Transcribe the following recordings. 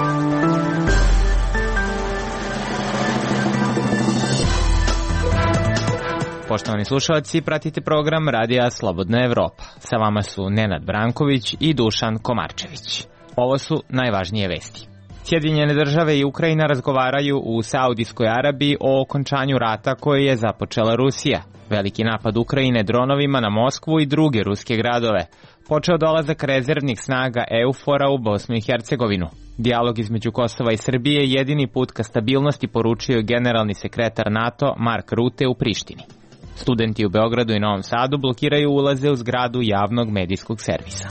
Poštovani slušalci, pratite program Radija Slobodna Evropa. Sa vama su Nenad Branković i Dušan Komarčević. Ovo su najvažnije vesti. Sjedinjene države i Ukrajina razgovaraju u Saudijskoj Arabiji o okončanju rata koji je započela Rusija. Veliki napad Ukrajine dronovima na Moskvu i druge ruske gradove. Počeo dolazak rezervnih snaga EUFOR-a u Bosnu i Hercegovinu. Dijalog između Kosova i Srbije je jedini put ka stabilnosti, poručio je generalni sekretar NATO Mark Rutte u Prištini. Studenti u Beogradu i Novom Sadu blokiraju ulaze u zgradu javnog medijskog servisa.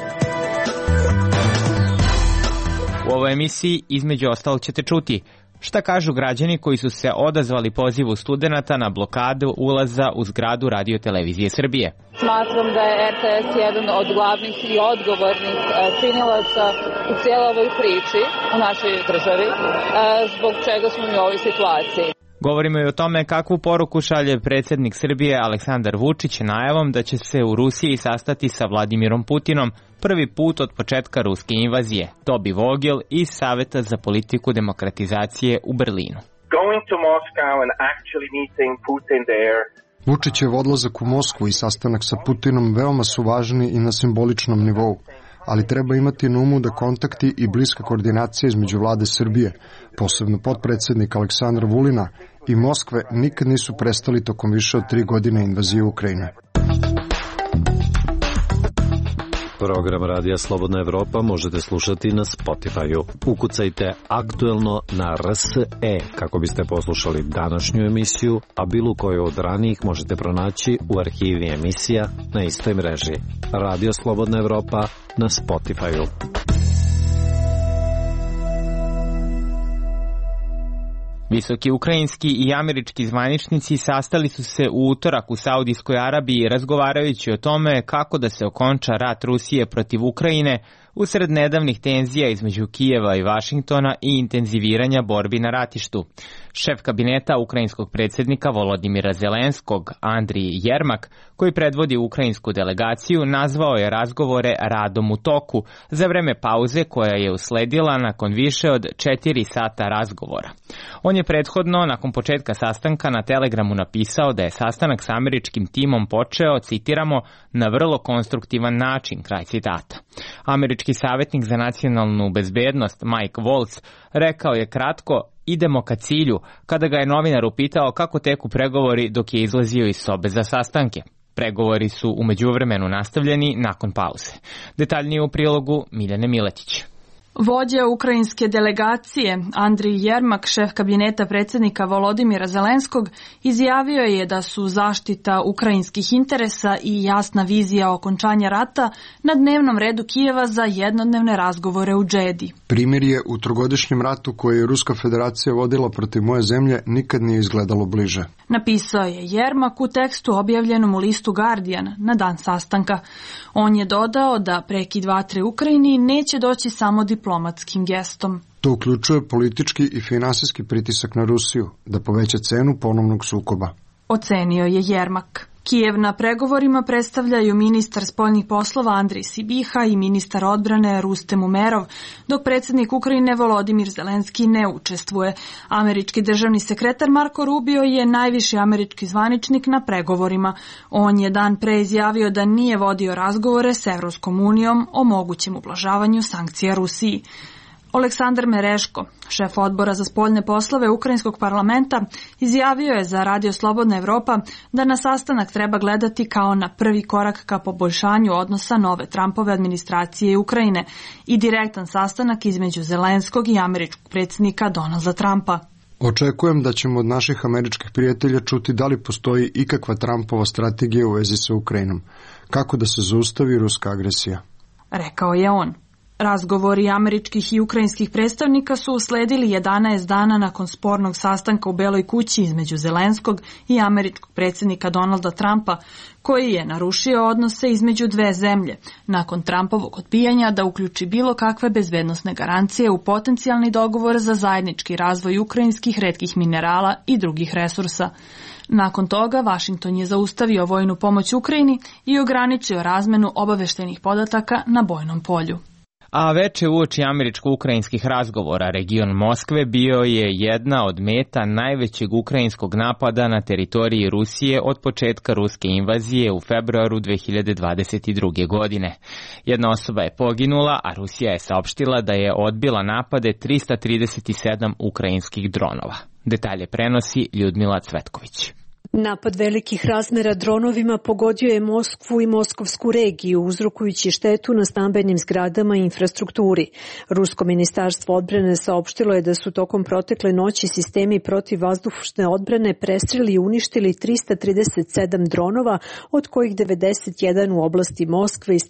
U ovoj emisiji između ostalog ćete čuti šta kažu građani koji su se odazvali pozivu studenata na blokadu ulaza u zgradu Radio-televizije Srbije. Smatram da je RTS jedan od glavnih i odgovornih činilaca u cijeloj ovoj priči u našoj državi, zbog čega smo mi u ovoj situaciji. Govorimo i o tome kakvu poruku šalje predsjednik Srbije Aleksandar Vučić najavom da će se u Rusiji sastati sa Vladimirom Putinom prvi put od početka ruske invazije. Tobi Vogel iz Saveta za politiku demokratizacije u Berlinu. Vučićev odlazak u Moskvu i sastanak sa Putinom veoma su važni i na simboličnom nivou, ali treba imati na umu da kontakti i bliska koordinacija između vlade Srbije, posebno potpredsjednika Aleksandra Vulina i Moskve, nikad nisu prestali tokom više od 3 godine invazije Ukrajine. Program Radija Slobodna Evropa možete slušati na Spotify-u. Ukucajte aktuelno na RSE kako biste poslušali današnju emisiju, a bilo koju od ranijih možete pronaći u arhivi emisija na istoj mreži. Radio Slobodna Evropa na Spotify-u. Visoki ukrajinski i američki zvaničnici sastali su se u utorak u Saudijskoj Arabiji razgovarajući o tome kako da se okonča rat Rusije protiv Ukrajine usred nedavnih tenzija između Kijeva i Vašingtona i intenziviranja borbi na ratištu. Šef kabineta ukrajinskog predsjednika Volodimira Zelenskog, Andrij Jermak, koji predvodi ukrajinsku delegaciju, nazvao je razgovore radom u toku za vreme pauze koja je usledila nakon više od 4 sata razgovora. On je prethodno, nakon početka sastanka, na Telegramu napisao da je sastanak s američkim timom počeo, citiramo, na vrlo konstruktivan način, kraj citata. Američki savjetnik za nacionalnu bezbednost Mike Waltz rekao je kratko: idemo ka cilju, kada ga je novinar upitao kako teku pregovori dok je izlazio iz sobe za sastanke. Pregovori su u međuvremenu nastavljeni nakon pauze. Detaljnije u prilogu Miljane Miletić. Vođa ukrajinske delegacije Andrij Jermak, šef kabineta predsjednika Volodimira Zelenskog, izjavio je da su zaštita ukrajinskih interesa i jasna vizija okončanja rata na dnevnom redu Kijeva za jednodnevne razgovore u Džedi. Primirje u trogodišnjem ratu koje je Ruska federacija vodila protiv moje zemlje nikad nije izgledalo bliže. Napisao je Jermak u tekstu objavljenom u listu Guardian na dan sastanka. On je dodao da prekid vatre Ukrajini neće doći samo diplomatskim gestom. To uključuje politički i finansijski pritisak na Rusiju da poveća cenu ponovnog sukoba, ocenio je Jermak. Kijev na pregovorima predstavljaju ministar spoljnih poslova Andrij Sibiha i ministar odbrane Rustem Umerov, dok predsjednik Ukrajine Volodimir Zelenski ne učestvuje. Američki državni sekretar Marko Rubio je najviši američki zvaničnik na pregovorima. On je dan pre izjavio da nije vodio razgovore s Evropskom unijom o mogućem ublažavanju sankcija Rusiji. Aleksandar Mereško, šef odbora za spoljne poslove Ukrajinskog parlamenta, izjavio je za Radio Slobodna Evropa da na sastanak treba gledati kao na prvi korak ka poboljšanju odnosa nove Trumpove administracije i Ukrajine i direktan sastanak između Zelenskog i američkog predsjednika Donalda Trumpa. Očekujem da ćemo od naših američkih prijatelja čuti da li postoji ikakva Trumpova strategija u vezi sa Ukrajinom, kako da se zaustavi ruska agresija, rekao je on. Razgovori američkih i ukrajinskih predstavnika su usledili 11 dana nakon spornog sastanka u Beloj kući između Zelenskog i američkog predsjednika Donalda Trumpa, koji je narušio odnose između dve zemlje, nakon Trumpovog odbijanja da uključi bilo kakve bezbednosne garancije u potencijalni dogovor za zajednički razvoj ukrajinskih retkih minerala i drugih resursa. Nakon toga, Vašington je zaustavio vojnu pomoć Ukrajini i ograničio razmenu obaveštajnih podataka na bojnom polju. A veče uoči američko-ukrajinskih razgovora region Moskve bio je jedna od meta najvećeg ukrajinskog napada na teritoriji Rusije od početka ruske invazije u februaru 2022. godine. Jedna osoba je poginula, a Rusija je saopštila da je odbila napade 337 ukrajinskih dronova. Detalje prenosi Ljudmila Cvetković. Napad velikih razmera dronovima pogodio je Moskvu i moskovsku regiju, uzrokujući štetu na stambenim zgradama i infrastrukturi. Rusko ministarstvo odbrane saopštilo je da su tokom protekle noći sistemi protivvazdušne odbrane prestreli i uništili 337 dronova, od kojih 91 u oblasti Moskve i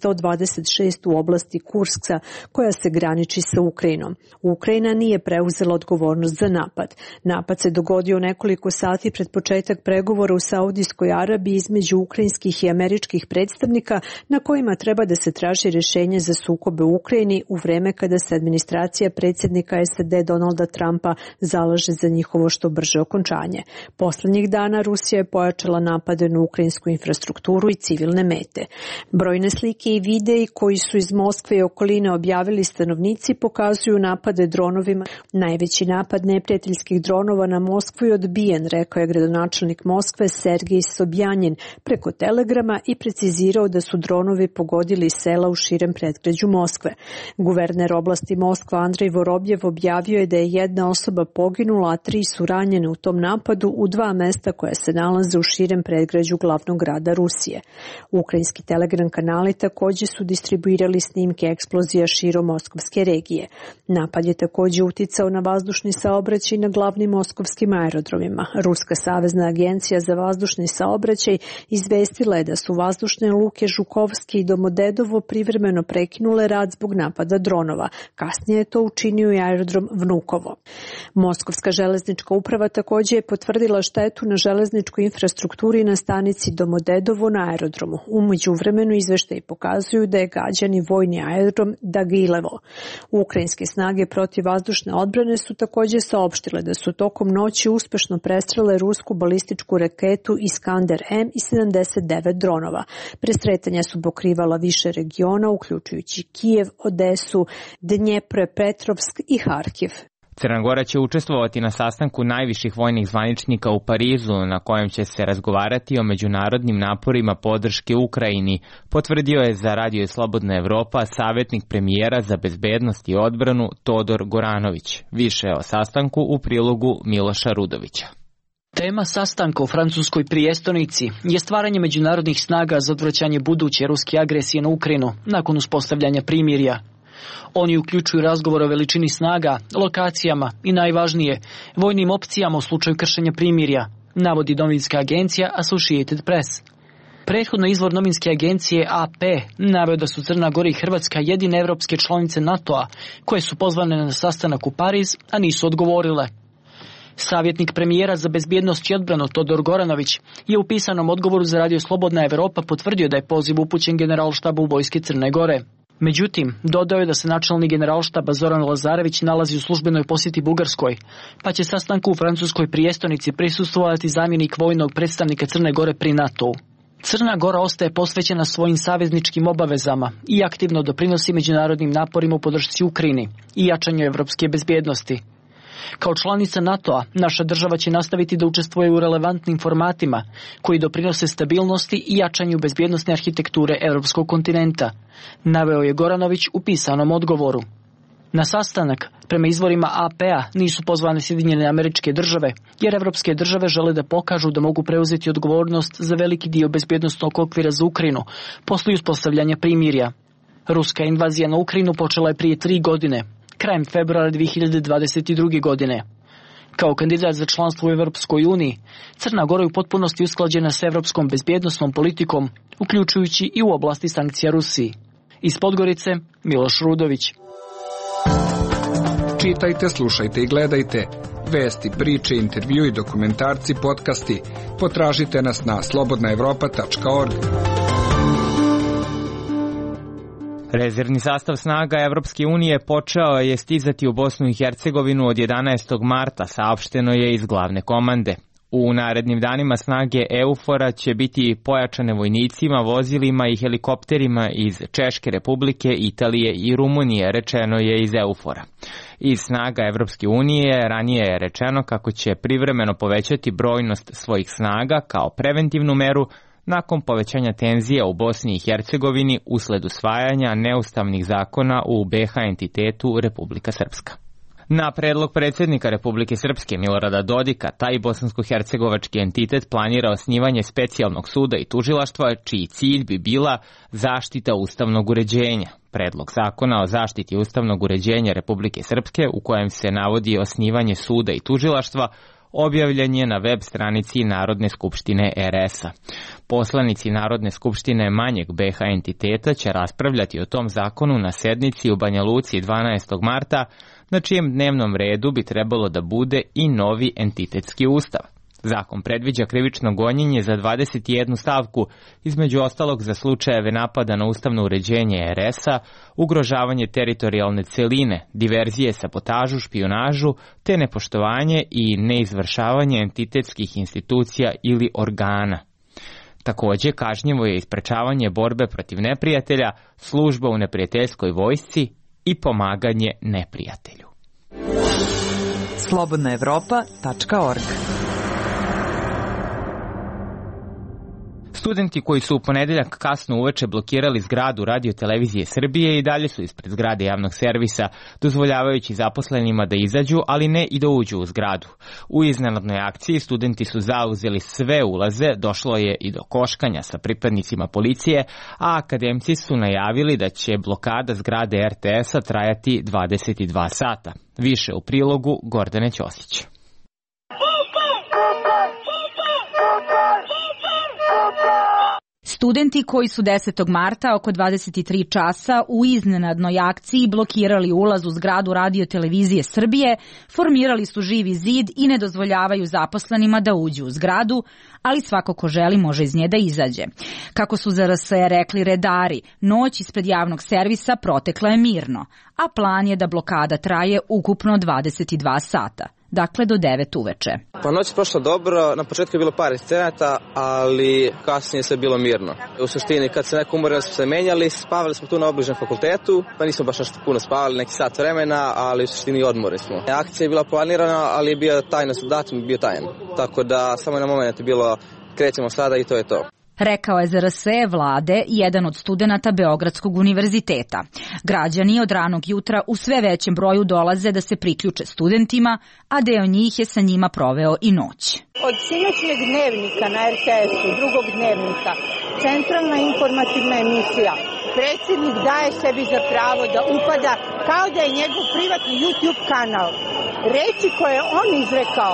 126 u oblasti Kurska, koja se graniči sa Ukrajinom. Ukrajina nije preuzela odgovornost za napad. Napad se dogodio nekoliko sati pred početak pregovora u Saudijskoj Arabiji između ukrajinskih i američkih predstavnika, na kojima treba da se traži rješenje za sukobe u Ukrajini u vreme kada se administracija predsjednika SAD Donalda Trumpa zalaže za njihovo što brže okončanje. Poslednjih dana Rusija je pojačala napade na ukrajinsku infrastrukturu i civilne mete. Brojne slike i videi koji su iz Moskve i okoline objavili stanovnici pokazuju napade dronovima. Najveći napad neprijateljskih dronova na Moskvu je odbijen, rekao je gradonačelnik Moskve Sergej Sobjanin preko telegrama i precizirao da su dronovi pogodili sela u širem predgrađu Moskve. Guverner oblasti Moskva Andrej Vorobjev objavio je da je jedna osoba poginula, a 3 su ranjene u tom napadu u 2 mesta koja se nalaze u širem predgrađu glavnog grada Rusije. Ukrajinski telegram kanali takođe su distribuirali snimke eksplozija širom moskovske regije. Napad je takođe uticao na vazdušni saobraćaj na glavnim moskovskim aerodromima. Ruska savezna agencija za vazdušni saobraćaj izvestila je da su vazdušne luke Žukovski i Domodedovo privremeno prekinule rad zbog napada dronova. Kasnije je to učinio i aerodrom Vnukovo. Moskovska železnička uprava takođe je potvrdila štetu na železničkoj infrastrukturi na stanici Domodedovo na aerodromu. U međuvremenu izveštaji pokazuju da je gađan i vojni aerodrom Dagilevo. Ukrajinske snage protivvazdušne odbrane su takođe saopštile da su tokom noći uspešno prestrele rusku balističku raketu Iskander-M i 79 dronova. Presretanja su pokrivala više regiona, uključujući Kijev, Odesu, Dnjepropetrovsk i Harkiv. Crna Gora će učestvovati na sastanku najviših vojnih zvaničnika u Parizu, na kojem će se razgovarati o međunarodnim naporima podrške Ukrajini, potvrdio je za Radio Slobodna Evropa savjetnik premijera za bezbednost i odbranu Todor Goranović. Više o sastanku u prilogu Miloša Rudovića. Tema sastanka u francuskoj prijestolnici je stvaranje međunarodnih snaga za odvraćanje buduće ruske agresije na Ukrajinu nakon uspostavljanja primirja. Oni uključuju razgovor o veličini snaga, lokacijama i najvažnije, vojnim opcijama u slučaju kršenja primirja, navodi novinska agencija Associated Press. Prethodno izvor novinske agencije AP naveo da su Crna Gora i Hrvatska jedine evropske članice NATO-a koje su pozvane na sastanak u Pariz, a nisu odgovorile. Savjetnik premijera za bezbjednost i odbranu Todor Goranović je u pisanom odgovoru za Radio Slobodna Evropa potvrdio da je poziv upućen generalštabu vojske Crne Gore. Međutim, dodao je da se načelnik generalštaba Zoran Lazarević nalazi u službenoj posjeti Bugarskoj, pa će sastanku u francuskoj prijestolnici prisustvovati zamjenik vojnog predstavnika Crne Gore pri NATO-u. Crna Gora ostaje posvećena svojim savezničkim obavezama i aktivno doprinosi međunarodnim naporima u podršci Ukrajini i jačanju evropske bezbjednosti. Kao članica NATO-a, naša država će nastaviti da učestvuje u relevantnim formatima koji doprinose stabilnosti i jačanju bezbjednosne arhitekture evropskog kontinenta, naveo je Goranović u pisanom odgovoru. Na sastanak, prema izvorima AP-a, nisu pozvane Sjedinjene Američke Države, jer evropske države žele da pokažu da mogu preuzeti odgovornost za veliki dio bezbjednosnog okvira za Ukrajinu posle uspostavljanja primirja. Ruska invazija na Ukrajinu počela je prije 3 godine, krajem februara 2022. godine. Kao kandidat za članstvo u Evropskoj uniji, Crna Gora je u potpunosti usklađena sa evropskom bezbjednosnom politikom, uključujući i u oblasti sankcija Rusiji. Iz Podgorice, Miloš Rudović. Čitajte, slušajte i gledajte. Vesti, priče, intervju i dokumentarci, podcasti. Potražite nas na slobodnaevropa.org. Rezervni sastav snaga Evropske unije počeo je stizati u Bosnu i Hercegovinu od 11. marta, saopšteno je iz glavne komande. U narednim danima snage EUFOR-a će biti pojačane vojnicima, vozilima i helikopterima iz Češke Republike, Italije i Rumunije, rečeno je iz EUFOR-a. Iz snaga Evropske unije ranije je rečeno kako će privremeno povećati brojnost svojih snaga kao preventivnu meru nakon povećanja tenzija u Bosni i Hercegovini usled usvajanja neustavnih zakona u BiH entitetu Republika Srpska. Na predlog predsjednika Republike Srpske Milorada Dodika, taj bosansko-hercegovački entitet planira osnivanje specijalnog suda i tužilaštva, čiji cilj bi bila zaštita ustavnog uređenja. Predlog zakona o zaštiti ustavnog uređenja Republike Srpske, u kojem se navodi osnivanje suda i tužilaštva, objavljen je na web stranici Narodne skupštine RS-a. Poslanici Narodne skupštine manjeg BiH entiteta će raspravljati o tom zakonu na sednici u Banja Luci 12. marta, na čijem dnevnom redu bi trebalo da bude i novi entitetski ustav. Zakon predviđa krivično gonjenje za 21 stavku, između ostalog za slučajeve napada na ustavno uređenje RS-a, ugrožavanje teritorijalne celine, diverzije, sabotažu, špijunažu, te nepoštovanje i neizvršavanje entitetskih institucija ili organa. Takođe, kažnjivo je isprečavanje borbe protiv neprijatelja, služba u neprijateljskoj vojsci i pomaganje neprijatelju. slobodnaevropa.org. Studenti koji su u ponedeljak kasno uveče blokirali zgradu Radio-televizije Srbije i dalje su ispred zgrade javnog servisa, dozvoljavajući zaposlenima da izađu, ali ne i da uđu u zgradu. U iznenadnoj akciji studenti su zauzeli sve ulaze, došlo je i do koškanja sa pripadnicima policije, a akademci su najavili da će blokada zgrade RTS-a trajati 22 sata. Više u prilogu Gordane Ćosić. Studenti koji su 10. marta oko 23 časa u iznenadnoj akciji blokirali ulaz u zgradu Radio-televizije Srbije, formirali su živi zid i ne dozvoljavaju zaposlenima da uđu u zgradu, ali svako ko želi može iz nje da izađe. Kako su za RSE rekli redari, noć ispred javnog servisa protekla je mirno, a plan je da blokada traje ukupno 22 sata. Dakle, do 9 uveče. Pa noć je prošla dobro, na početku je bilo par incidenata, ali kasnije sve bilo mirno. U suštini, kad se neko umorili, smo se menjali, spavali smo tu na obližnjem fakultetu, pa nismo baš nešto puno spavali, neki sat vremena, ali u suštini odmori smo. Akcija je bila planirana, ali je bio tajnost, datum je bio tajan. Tako da samo na moment je bilo krećemo sada i to je to. Rekao je za RSE vlade jedan od studenata Beogradskog univerziteta. Građani od ranog jutra u sve većem broju dolaze da se priključe studentima, a deo njih je sa njima proveo i noć. Od sinoćnjeg dnevnika na RTS-u, drugog dnevnika, centralna informativna emisija, predsjednik daje sebi za pravo da upada kao da je njegov privatni YouTube kanal. Reči koje je on izrekao,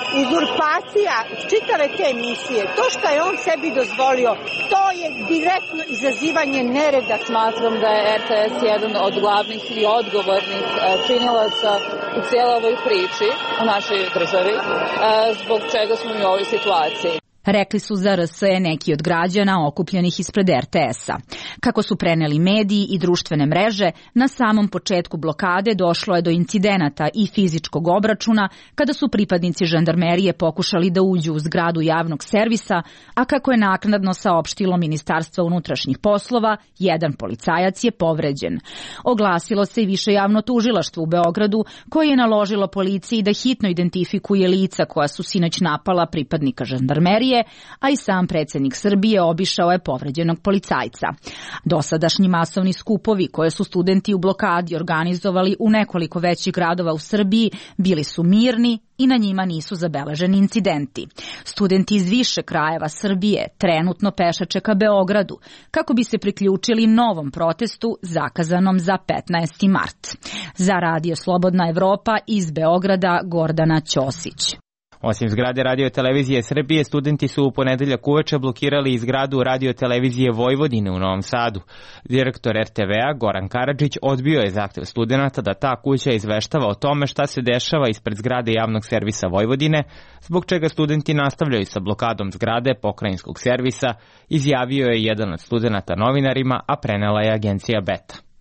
uzurpacija čitave te emisije, to što je on sebi dozvolio, to je direktno izazivanje nereda. Smatram da je RTS jedan od glavnih i odgovornih činilaca u cijeloj ovoj priči u našoj državi, zbog čega smo i u ovoj situaciji. Rekli su za RSE neki od građana okupljenih ispred RTS-a. Kako su preneli mediji i društvene mreže, na samom početku blokade došlo je do incidenata i fizičkog obračuna kada su pripadnici žandarmerije pokušali da uđu u zgradu javnog servisa, a kako je naknadno saopštilo Ministarstvo unutrašnjih poslova, jedan policajac je povređen. Oglasilo se i više javno tužilaštvo u Beogradu, koje je naložilo policiji da hitno identifikuje lica koja su sinoć napala pripadnika žandarmerije, a i sam predsjednik Srbije obišao je povređenog policajca. Dosadašnji masovni skupovi koje su studenti u blokadi organizovali u nekoliko većih gradova u Srbiji bili su mirni i na njima nisu zabeleženi incidenti. Studenti iz više krajeva Srbije trenutno pešače ka Beogradu kako bi se priključili novom protestu zakazanom za 15. mart. Za Radio Slobodna Evropa iz Beograda Gordana Ćosić. Osim zgrade Radio-televizije Srbije, studenti su u ponedeljak uveče blokirali i zgradu Radio-televizije Vojvodine u Novom Sadu. Direktor RTV-a Goran Karadžić odbio je zahtev studenata da ta kuća izveštava o tome šta se dešava ispred zgrade javnog servisa Vojvodine, zbog čega studenti nastavljaju sa blokadom zgrade pokrajinskog servisa, izjavio je jedan od studenata novinarima, a prenela je agencija Beta.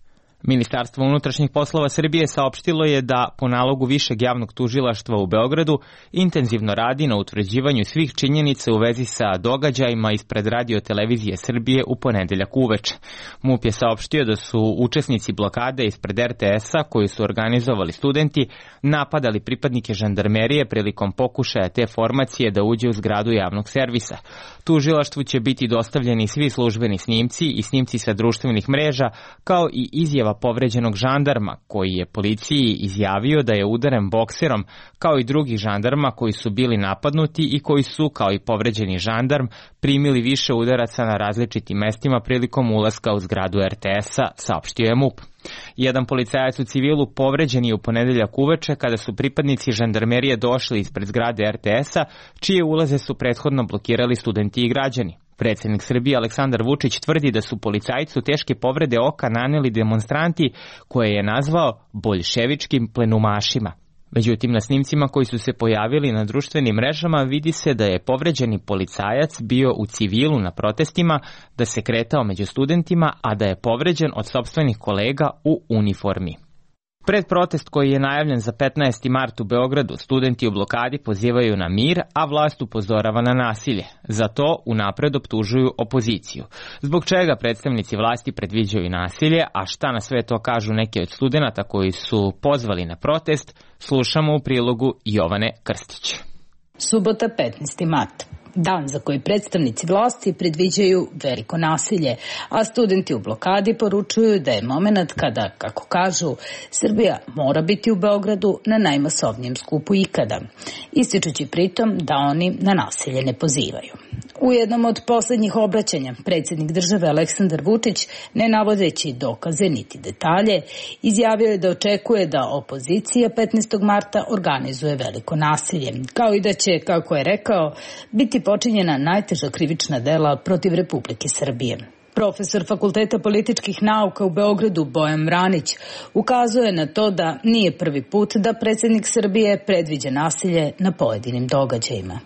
Ministarstvo unutrašnjih poslova Srbije saopštilo je da po nalogu Višeg javnog tužilaštva u Beogradu intenzivno radi na utvrđivanju svih činjenica u vezi sa događajima ispred Radio-televizije Srbije u ponedeljak uveče. MUP je saopštio da su učesnici blokade ispred RTS-a koju su organizovali studenti napadali pripadnike žandarmerije prilikom pokušaja te formacije da uđe u zgradu javnog servisa. Tužilaštvu će biti dostavljeni svi službeni snimci i snimci sa društvenih mreža, kao i izjava povređenog žandarma koji je policiji izjavio da je udaren bokserom, kao i drugih žandarma koji su bili napadnuti i koji su, kao i povređeni žandarm, primili više udaraca na različitim mestima prilikom ulaska u zgradu RTS-a, saopštio je MUP. Jedan policajac u civilu povređen je u ponedeljak uveče kada su pripadnici žandarmerije došli ispred zgrade RTS-a, čije ulaze su prethodno blokirali studenti i građani. Predsjednik Srbije Aleksandar Vučić tvrdi da su policajcu teške povrede oka naneli demonstranti koje je nazvao boljševičkim plenumašima. Međutim, na snimcima koji su se pojavili na društvenim mrežama vidi se da je povređeni policajac bio u civilu na protestima, da se kretao među studentima, a da je povređen od sopstvenih kolega u uniformi. Pred protest koji je najavljen za 15. mart u Beogradu, studenti u blokadi pozivaju na mir, a vlast upozorava na nasilje. Za to unapred optužuju opoziciju. Zbog čega predstavnici vlasti predviđaju nasilje, a šta na sve to kažu neki od studenata koji su pozvali na protest, slušamo u prilogu Jovane Krstić. Subota 15. mart. Dan za koji predstavnici vlasti predviđaju veliko nasilje, a studenti u blokadi poručuju da je moment kada, kako kažu, Srbija mora biti u Beogradu na najmasovnijem skupu ikada, ističući pritom da oni na nasilje ne pozivaju. U jednom od poslednjih obraćanja predsjednik države Aleksandar Vučić, ne navodeći dokaze niti detalje, izjavio je da očekuje da opozicija 15. marta organizuje veliko nasilje, kao i da će, kako je rekao, biti počinjena najteža krivična dela protiv Republike Srbije. Profesor Fakulteta političkih nauka u Beogradu Bojan Mranić ukazuje na to da nije prvi put da predsjednik Srbije predviđa nasilje na pojedinim događajima.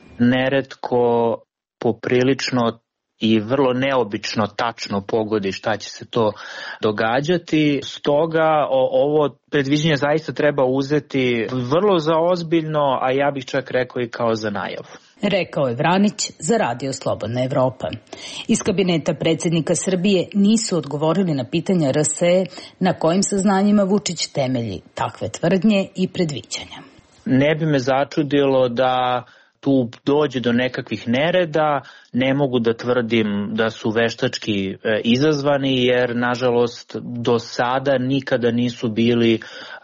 Neretko poprilično i vrlo neobično tačno pogodi šta će se to događati. Stoga ovo predviđenje zaista treba uzeti vrlo za ozbiljno, a ja bih čak rekao i kao za najavu. Rekao je Vranić za Radio Slobodna Evropa. Iz kabineta predsjednika Srbije nisu odgovorili na pitanja RSE na kojim saznanjima Vučić temelji takve tvrdnje i predviđanja. Ne bi me začudilo da tu dođe do nekakvih nereda, ne mogu da tvrdim da su veštački izazvani, jer nažalost do sada nikada nisu bili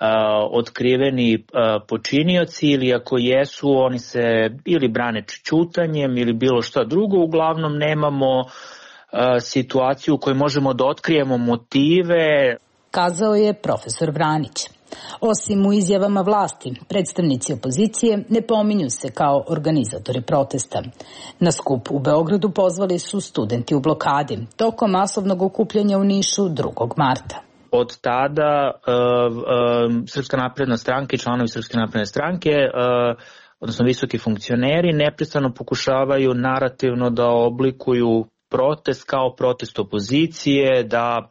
otkriveni počinioci, ili ako jesu, oni se ili brane ćutanjem ili bilo šta drugo. Uglavnom nemamo situaciju u kojoj možemo da otkrijemo motive. Kazao je profesor Vranić. Osim u izjavama vlasti, predstavnici opozicije ne pominju se kao organizatori protesta. Na skup u Beogradu pozvali su studenti u blokadi tokom masovnog okupljanja u Nišu 2. marta. Od tada Srpska napredna stranka i članovi Srpske napredne stranke, odnosno visoki funkcioneri, neprestano pokušavaju narativno da oblikuju protest kao protest opozicije, da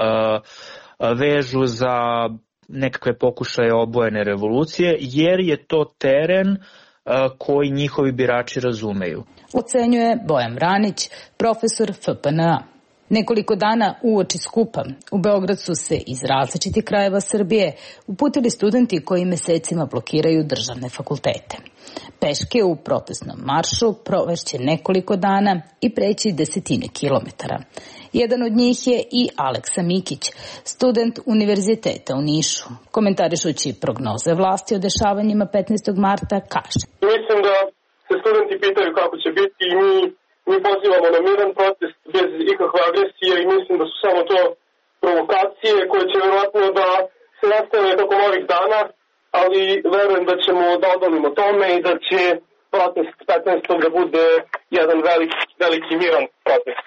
vežu za nekakve pokušaje obojene revolucije, jer je to teren koji njihovi birači razumeju. Ocenjuje Bojan Vranić, profesor FPNA. Nekoliko dana uoči skupa u Beograd su se iz različitih krajeva Srbije uputili studenti koji mesecima blokiraju državne fakultete. Peške u protestnom maršu provešće nekoliko dana i preći desetine kilometara. Jedan od njih je i Aleksa Mikić, student univerziteta u Nišu. Komentarišući prognoze vlasti o dešavanjima 15. marta kaže: Mislim da se studenti pitaju kako će biti i mi pozivamo na miran protest bez ikakve agresije i mislim da su samo to provokacije koje će vjerojatno da se nastave tokom ovih dana, ali verujem da ćemo da odolimo tome i da će protest 15. da bude jedan veliki miran protest.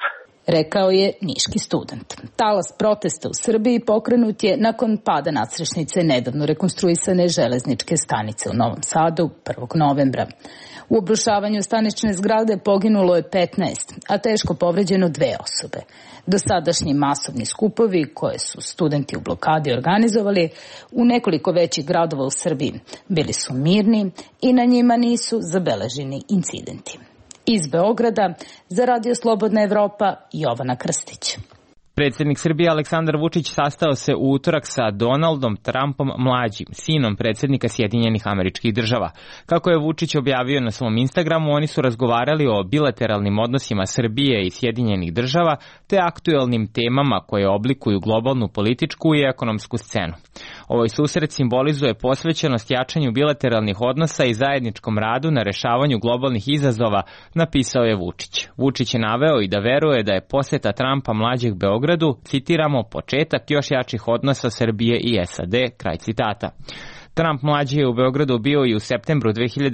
rekao je niški student. Talas protesta u Srbiji pokrenut je nakon pada nadstrešnice nedavno rekonstruisane železničke stanice u Novom Sadu 1. novembra. U obrušavanju stanične zgrade poginulo je 15, a teško povređeno 2 osobe. Dosadašnji masovni skupovi koje su studenti u blokadi organizovali u nekoliko većih gradova u Srbiji bili su mirni i na njima nisu zabeleženi incidenti. Iz Beograda za Radio Slobodna Evropa, Jovana Krstić. Predsjednik Srbije Aleksandar Vučić sastao se u utorak sa Donaldom Trumpom mlađim, sinom predsjednika Sjedinjenih Američkih Država. Kako je Vučić objavio na svom Instagramu, oni su razgovarali o bilateralnim odnosima Srbije i Sjedinjenih Država te aktuelnim temama koje oblikuju globalnu političku i ekonomsku scenu. Ovaj susret simbolizuje posvećenost jačanju bilateralnih odnosa i zajedničkom radu na rešavanju globalnih izazova, napisao je Vučić. Vučić je naveo i da veruje da je poseta Trumpa mlađeg Beogradu, citiramo, početak još jačih odnosa Srbije i SAD, kraj citata. Trump mlađi je u Beogradu bio i u septembru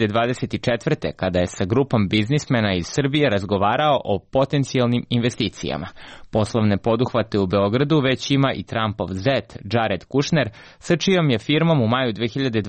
2024. kada je sa grupom biznismena iz Srbije razgovarao o potencijalnim investicijama. Poslovne poduhvate u Beogradu već ima i Trumpov zet Jared Kushner, sa čijom je firmom u maju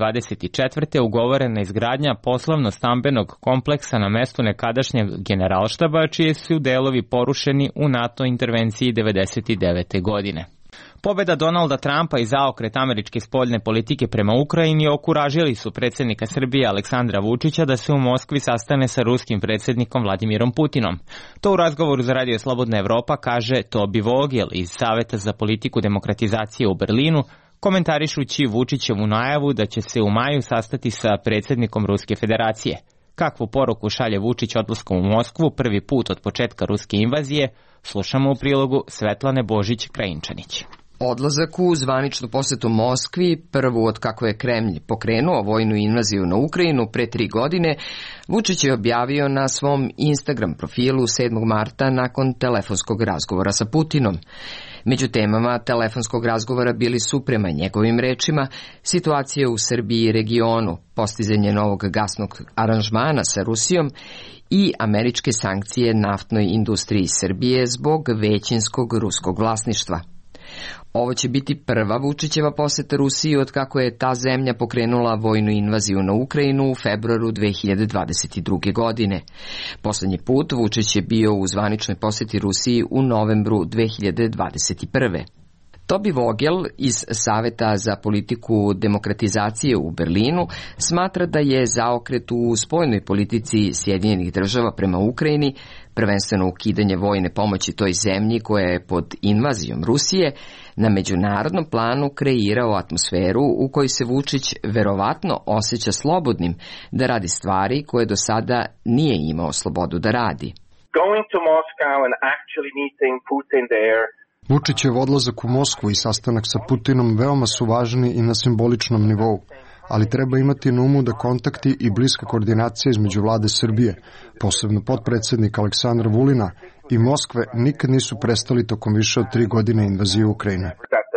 2024. ugovorena izgradnja poslovno-stambenog kompleksa na mestu nekadašnjeg generalštaba, čije su delovi porušeni u NATO intervenciji 1999. godine. Pobjeda Donalda Trumpa i zaokret američke spoljne politike prema Ukrajini okuražili su predsjednika Srbije Aleksandra Vučića da se u Moskvi sastane sa ruskim predsjednikom Vladimirom Putinom. To u razgovoru za Radio Slobodna Evropa kaže Tobi Vogel iz Saveta za politiku demokratizacije u Berlinu, komentarišući Vučićevu najavu da će se u maju sastati sa predsjednikom Ruske federacije. Kakvu poruku šalje Vučić odlaskom u Moskvu prvi put od početka ruske invazije, slušamo u prilogu Svetlane Božić-Krajinčanić. Odlazak u zvaničnu posetu Moskvi, prvu od kako je Kremlj pokrenuo vojnu invaziju na Ukrajinu pre 3 godine, Vučić je objavio na svom Instagram profilu 7. marta nakon telefonskog razgovora sa Putinom. Među temama telefonskog razgovora bili su, prema njegovim rečima, situacije u Srbiji i regionu, postizanje novog gasnog aranžmana sa Rusijom i američke sankcije naftnoj industriji Srbije zbog većinskog ruskog vlasništva. Ovo će biti prva Vučićeva poseta Rusiji od kako je ta zemlja pokrenula vojnu invaziju na Ukrajinu u februaru 2022. godine. Poslednji put Vučić je bio u zvaničnoj poseti Rusiji u novembru 2021. Tobi Vogel iz Saveta za politiku demokratizacije u Berlinu smatra da je zaokret u spoljnoj politici Sjedinjenih Država prema Ukrajini, prvenstveno ukidanje vojne pomoći toj zemlji koja je pod invazijom Rusije, na međunarodnom planu kreirao atmosferu u kojoj se Vučić verovatno osjeća slobodnim da radi stvari koje do sada nije imao slobodu da radi. Going to Moscow and actually meeting Putin there. Vučićev odlazak u Moskvu i sastanak sa Putinom veoma su važni i na simboličnom nivou, ali treba imati na umu da kontakti i bliska koordinacija između vlade Srbije, posebno potpredsjednika Aleksandra Vulina i Moskve, nikad nisu prestali tokom više od 3 godine invazije Ukrajine.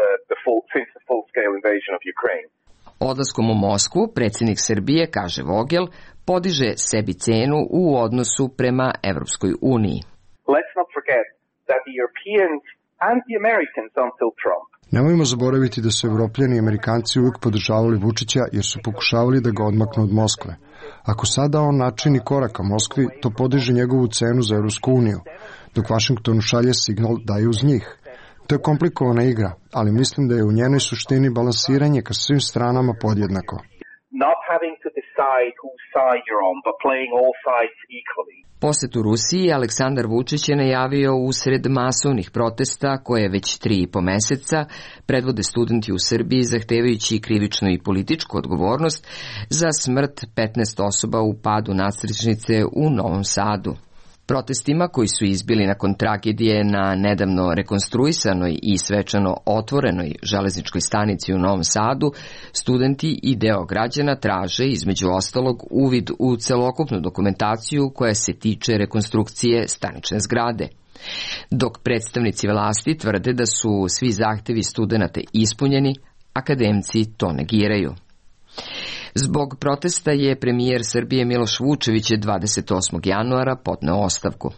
Odlaskom u Moskvu, predsjednik Srbije, kaže Vogel, podiže sebi cenu u odnosu prema Evropskoj uniji. Let's not forget that the Europeans and the Americans until Trump. Nemojmo zaboraviti da su Evropljani i Amerikanci uvijek podržavali Vučića jer su pokušavali da ga odmaknu od Moskve. Ako sada on načini korak ka Moskvi, to podiže njegovu cenu za Evropsku uniju, dok Vašingtonu šalje signal da je uz njih. To je komplikovana igra, ali mislim da je u njenoj suštini balansiranje ka svim stranama podjednako. Not having to decide whose side you're on, but playing all sides equally. Posetu Rusiji Aleksandar Vučić je najavio usred masovnih protesta koje već 3,5 meseca predvode studenti u Srbiji zahtevajući krivičnu i političku odgovornost za smrt 15 osoba u padu nadstrešnice u Novom Sadu. Protestima koji su izbili nakon tragedije na nedavno rekonstruisanoj i svečano otvorenoj železničkoj stanici u Novom Sadu, studenti i deo građana traže, između ostalog, uvid u celokupnu dokumentaciju koja se tiče rekonstrukcije stanične zgrade. Dok predstavnici vlasti tvrde da su svi zahtevi studenata ispunjeni, akademci to negiraju. Zbog protesta je premijer Srbije Miloš Vučević 28. januara podneo ostavku.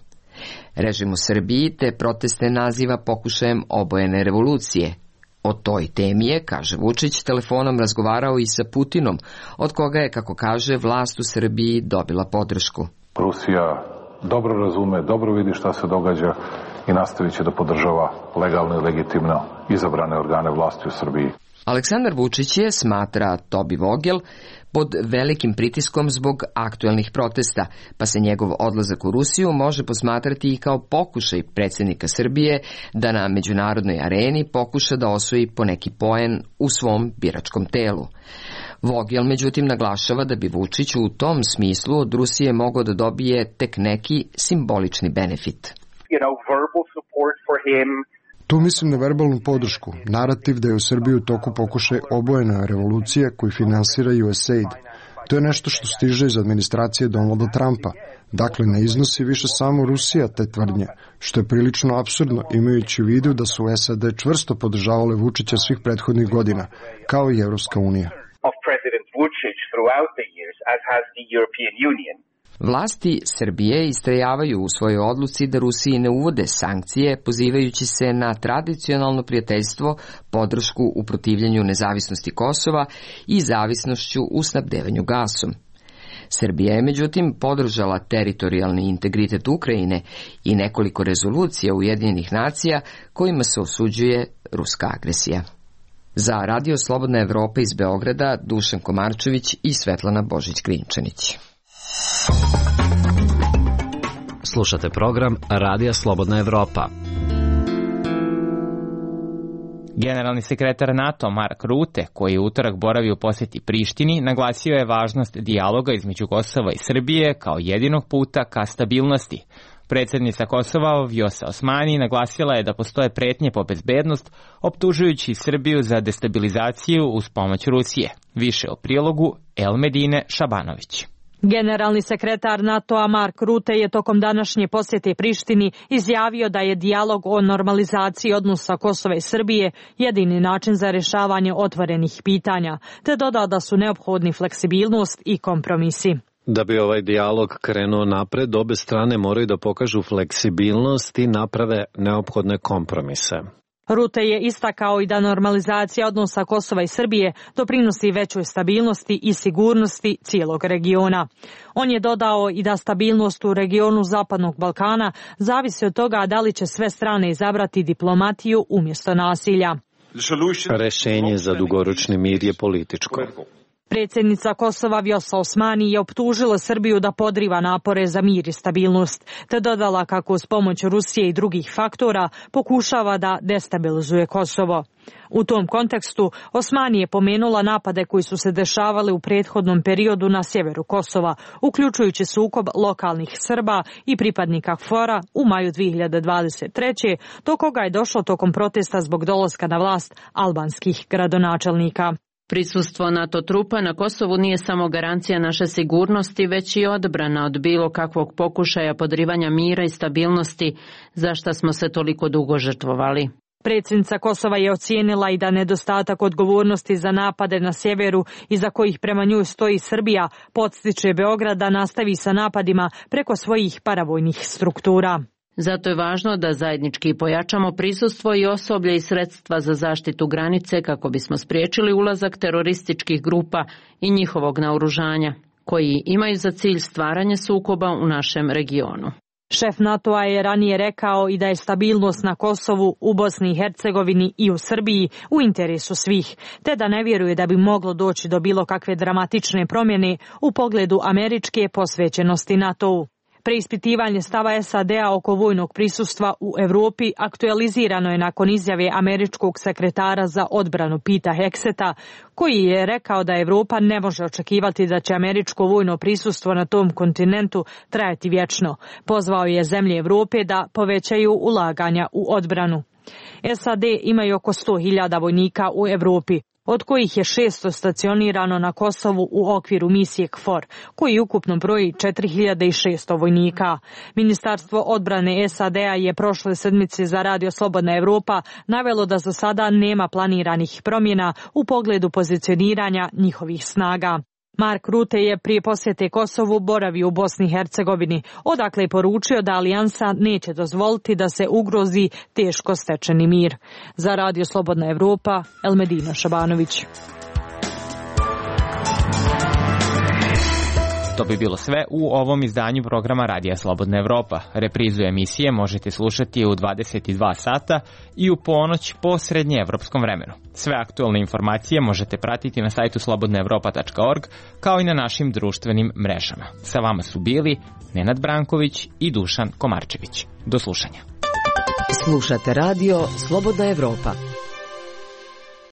Režim u Srbiji te proteste naziva pokušajem obojene revolucije. O toj temi je, kaže Vučić, telefonom razgovarao i sa Putinom, od koga je, kako kaže, vlast u Srbiji dobila podršku. Rusija dobro razume, dobro vidi šta se događa i nastavit će da podržava legalno i legitimno izabrane organe vlasti u Srbiji. Aleksandar Vučić je, smatra Tobi Vogel, pod velikim pritiskom zbog aktuelnih protesta, pa se njegov odlazak u Rusiju može posmatrati i kao pokušaj predsjednika Srbije da na međunarodnoj areni pokuša da osvoji poneki poen u svom biračkom telu. Vogel, međutim, naglašava da bi Vučić u tom smislu od Rusije mogao da dobije tek neki simbolični benefit. Tu mislim na verbalnu podršku, narativ da je u Srbiji u toku pokušaj obojena revolucija koju finansira USAID. To je nešto što stiže iz administracije Donalda Trumpa. Dakle, ne iznosi više samo Rusija te tvrdnje, što je prilično apsurdno imajući u vidu da su SAD čvrsto podržavale Vučića svih prethodnih godina, kao i Evropska unija. Vlasti Srbije istrajavaju u svojoj odluci da Rusiji ne uvode sankcije, pozivajući se na tradicionalno prijateljstvo, podršku u protivljenju nezavisnosti Kosova i zavisnošću u snabdevanju gasom. Srbija je, međutim, podržala teritorijalni integritet Ukrajine i nekoliko rezolucija Ujedinjenih nacija kojima se osuđuje ruska agresija. Za Radio Slobodna Evropa iz Beograda, Dušan Komarčević i Svetlana Božić-Grinčanić. Slušate program Radija Slobodna Evropa. Generalni sekretar NATO Mark Rutte, koji je utorak boravio u poseti Prištini, naglasio je važnost dijaloga između Kosova i Srbije kao jedinog puta ka stabilnosti. Predsjednica Kosova Vjosa Osmani naglasila je da postoje pretnje po bezbednost, optužujući Srbiju za destabilizaciju uz pomoć Rusije. Više o prilogu Elmedine Šabanović. Generalni sekretar NATO-a Mark Rutte je tokom današnje posjete Prištini izjavio da je dijalog o normalizaciji odnosa Kosova i Srbije jedini način za rješavanje otvorenih pitanja, te dodao da su neophodni fleksibilnost i kompromisi. Da bi ovaj dijalog krenuo napred, obe strane moraju da pokažu fleksibilnost i naprave neophodne kompromise. Rutte je istakao i da normalizacija odnosa Kosova i Srbije doprinosi većoj stabilnosti i sigurnosti cijelog regiona. On je dodao i da stabilnost u regionu Zapadnog Balkana zavisi od toga da li će sve strane izabrati diplomatiju umjesto nasilja. Rešenje za dugoročni mir je političko. Predsjednica Kosova Vjosa Osmani je optužila Srbiju da podriva napore za mir i stabilnost, te dodala kako uz pomoć Rusije i drugih faktora pokušava da destabilizuje Kosovo. U tom kontekstu Osmani je pomenula napade koji su se dešavali u prethodnom periodu na sjeveru Kosova, uključujući sukob lokalnih Srba i pripadnika KFOR-a u maju 2023. do koga je došlo tokom protesta zbog dolaska na vlast albanskih gradonačelnika. Prisustvo NATO trupa na Kosovu nije samo garancija naše sigurnosti, već i odbrana od bilo kakvog pokušaja podrivanja mira i stabilnosti, za šta smo se toliko dugo žrtvovali. Predsjednica Kosova je ocijenila i da nedostatak odgovornosti za napade na sjeveru, iza kojih prema njoj stoji Srbija, podstiče Beograd da nastavi sa napadima preko svojih paravojnih struktura. Zato je važno da zajednički pojačamo prisustvo i osoblje i sredstva za zaštitu granice kako bismo spriječili ulazak terorističkih grupa i njihovog naoružanja, koji imaju za cilj stvaranje sukoba u našem regionu. Šef NATO-a je ranije rekao i da je stabilnost na Kosovu, u Bosni i Hercegovini i u Srbiji u interesu svih, te da ne vjeruje da bi moglo doći do bilo kakve dramatične promjene u pogledu američke posvećenosti NATO-u. Preispitivanje stava SAD-a oko vojnog prisustva u Europi aktualizirano je nakon izjave američkog sekretara za odbranu Peta Hexeta, koji je rekao da Europa ne može očekivati da će američko vojno prisustvo na tom kontinentu trajati vječno. Pozvao je zemlje Europe da povećaju ulaganja u odbranu. SAD imaju oko 100.000 vojnika u Europi, od kojih je 600 stacionirano na Kosovu u okviru misije KFOR, koji ukupno broji 4.600 vojnika. Ministarstvo odbrane SAD-a je prošle sedmice za Radio Slobodna Evropa navelo da za sada nema planiranih promjena u pogledu pozicioniranja njihovih snaga. Mark Rutte je prije posjete Kosovu boravio u Bosni i Hercegovini, odakle je poručio da alijansa neće dozvoliti da se ugrozi teško stečeni mir. Za Radio Slobodna Evropa, Elmedina Šabanović. To bi bilo sve u ovom izdanju programa Radija Slobodna Evropa. Reprizu emisije možete slušati u 22 sata i u ponoć po srednjeevropskom vremenu. Sve aktualne informacije možete pratiti na sajtu slobodnaevropa.org kao i na našim društvenim mrežama. Sa vama su bili Nenad Branković i Dušan Komarčević. Do slušanja. Slušate Radio Slobodna Evropa.